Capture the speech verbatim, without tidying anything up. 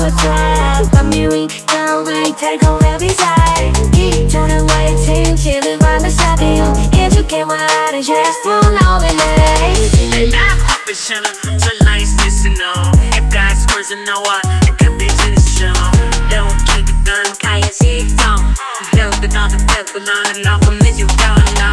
我在把命运当为太空的比赛，一周的我也听起了晚的下笔，也就给我爱的 just for now baby。 So nice to know if God's person know what it could be to show. Don't keep it done, can't see it down. Build it on the bed, but not enough of me, you don't know.